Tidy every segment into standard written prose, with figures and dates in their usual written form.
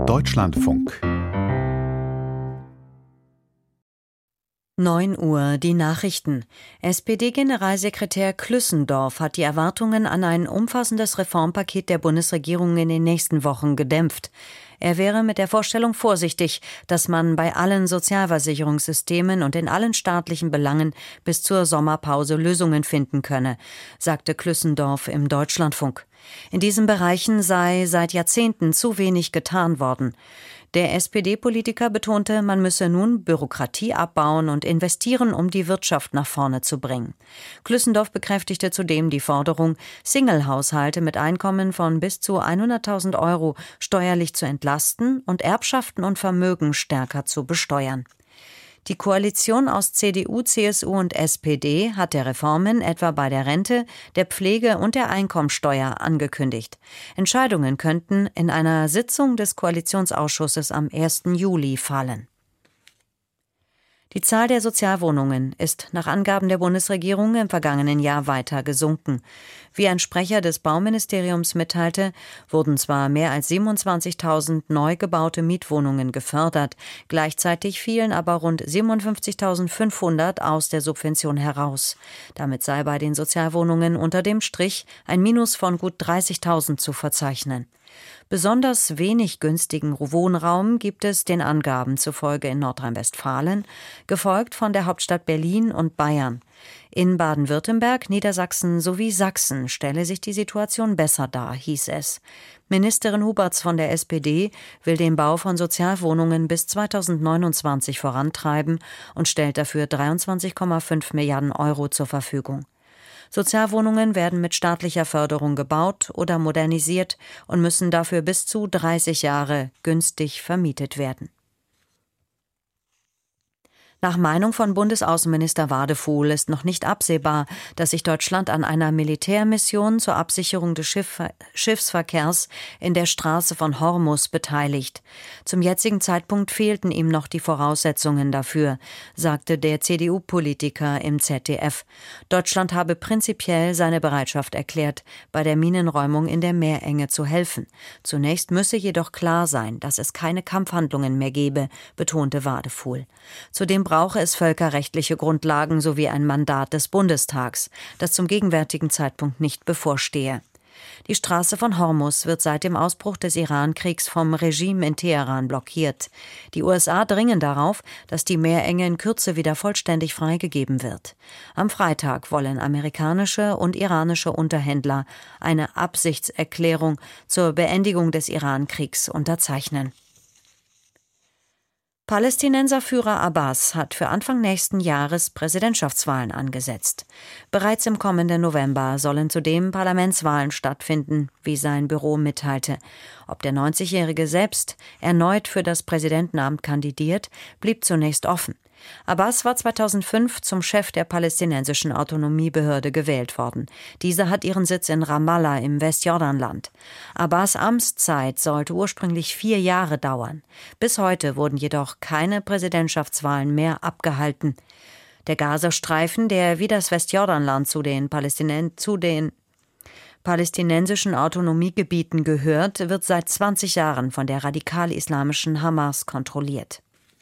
Deutschlandfunk 9 Uhr, die Nachrichten. SPD-Generalsekretär Klüssendorf hat die Erwartungen an ein umfassendes Reformpaket der Bundesregierung in den nächsten Wochen gedämpft. Er wäre mit der Vorstellung vorsichtig, dass man bei allen Sozialversicherungssystemen und in allen staatlichen Belangen bis zur Sommerpause Lösungen finden könne, sagte Klüssendorf im Deutschlandfunk. In diesen Bereichen sei seit Jahrzehnten zu wenig getan worden. Der SPD-Politiker betonte, man müsse nun Bürokratie abbauen und investieren, um die Wirtschaft nach vorne zu bringen. Klüssendorf bekräftigte zudem die Forderung, Single-Haushalte mit Einkommen von bis zu 100.000 € steuerlich zu entlasten und Erbschaften und Vermögen stärker zu besteuern. Die Koalition aus CDU, CSU und SPD hat der Reformen etwa bei der Rente, der Pflege und der Einkommensteuer angekündigt. Entscheidungen könnten in einer Sitzung des Koalitionsausschusses am 1. Juli fallen. Die Zahl der Sozialwohnungen ist nach Angaben der Bundesregierung im vergangenen Jahr weiter gesunken. Wie ein Sprecher des Bauministeriums mitteilte, wurden zwar mehr als 27.000 neu gebaute Mietwohnungen gefördert, gleichzeitig fielen aber rund 57.500 aus der Subvention heraus. Damit sei bei den Sozialwohnungen unter dem Strich ein Minus von gut 30.000 zu verzeichnen. Besonders wenig günstigen Wohnraum gibt es den Angaben zufolge in Nordrhein-Westfalen, gefolgt von der Hauptstadt Berlin und Bayern. In Baden-Württemberg, Niedersachsen sowie Sachsen stelle sich die Situation besser dar, hieß es. Ministerin Huberts von der SPD will den Bau von Sozialwohnungen bis 2029 vorantreiben und stellt dafür 23,5 Milliarden € zur Verfügung. Sozialwohnungen werden mit staatlicher Förderung gebaut oder modernisiert und müssen dafür bis zu 30 Jahre günstig vermietet werden. Nach Meinung von Bundesaußenminister Wadefuhl ist noch nicht absehbar, dass sich Deutschland an einer Militärmission zur Absicherung des Schiffsverkehrs in der Straße von Hormuz beteiligt. Zum jetzigen Zeitpunkt fehlten ihm noch die Voraussetzungen dafür, sagte der CDU-Politiker im ZDF. Deutschland habe prinzipiell seine Bereitschaft erklärt, bei der Minenräumung in der Meerenge zu helfen. Zunächst müsse jedoch klar sein, dass es keine Kampfhandlungen mehr gebe, betonte Wadefuhl. Zudem brauche es völkerrechtliche Grundlagen sowie ein Mandat des Bundestags, das zum gegenwärtigen Zeitpunkt nicht bevorstehe. Die Straße von Hormuz wird seit dem Ausbruch des Iran-Kriegs vom Regime in Teheran blockiert. Die USA dringen darauf, dass die Meerenge in Kürze wieder vollständig freigegeben wird. Am Freitag wollen amerikanische und iranische Unterhändler eine Absichtserklärung zur Beendigung des Iran-Kriegs unterzeichnen. Palästinenserführer Abbas hat für Anfang nächsten Jahres Präsidentschaftswahlen angesetzt. Bereits im kommenden November sollen zudem Parlamentswahlen stattfinden, wie sein Büro mitteilte. Ob der 90-Jährige selbst erneut für das Präsidentenamt kandidiert, blieb zunächst offen. Abbas war 2005 zum Chef der palästinensischen Autonomiebehörde gewählt worden. Diese hat ihren Sitz in Ramallah im Westjordanland. Abbas' Amtszeit sollte ursprünglich 4 Jahre dauern. Bis heute wurden jedoch keine Präsidentschaftswahlen mehr abgehalten. Der Gazastreifen, der wie das Westjordanland zu den palästinensischen Autonomiegebieten gehört, wird seit 20 Jahren von der radikal-islamischen Hamas kontrolliert.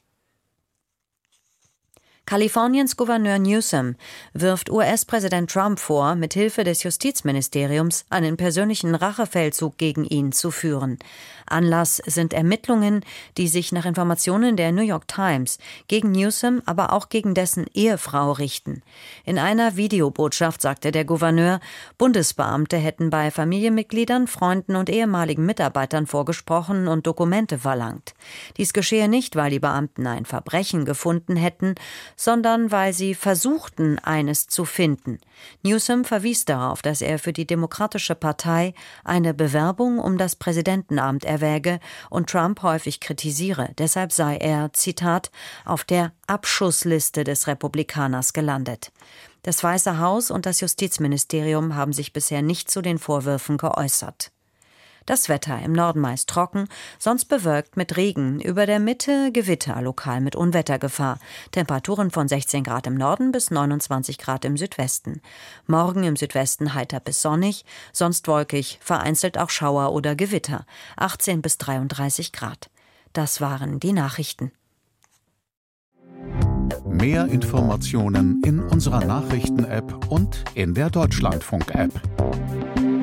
Kaliforniens Gouverneur Newsom wirft US-Präsident Trump vor, mit Hilfe des Justizministeriums einen persönlichen Rachefeldzug gegen ihn zu führen. Anlass sind Ermittlungen, die sich nach Informationen der New York Times gegen Newsom, aber auch gegen dessen Ehefrau richten. In einer Videobotschaft sagte der Gouverneur, Bundesbeamte hätten bei Familienmitgliedern, Freunden und ehemaligen Mitarbeitern vorgesprochen und Dokumente verlangt. Dies geschehe nicht, weil die Beamten ein Verbrechen gefunden hätten, sondern weil sie versuchten, eines zu finden. Newsom verwies darauf, dass er für die Demokratische Partei eine Bewerbung um das Präsidentenamt erwäge und Trump häufig kritisiere. Deshalb sei er, Zitat, auf der Abschussliste des Republikaners gelandet. Das Weiße Haus und das Justizministerium haben sich bisher nicht zu den Vorwürfen geäußert. Das Wetter im Norden meist trocken, sonst bewölkt mit Regen, über der Mitte Gewitter, lokal mit Unwettergefahr. Temperaturen von 16 Grad im Norden bis 29 Grad im Südwesten. Morgen im Südwesten heiter bis sonnig, sonst wolkig, vereinzelt auch Schauer oder Gewitter, 18 bis 33 Grad. Das waren die Nachrichten. Mehr Informationen in unserer Nachrichten-App und in der Deutschlandfunk-App.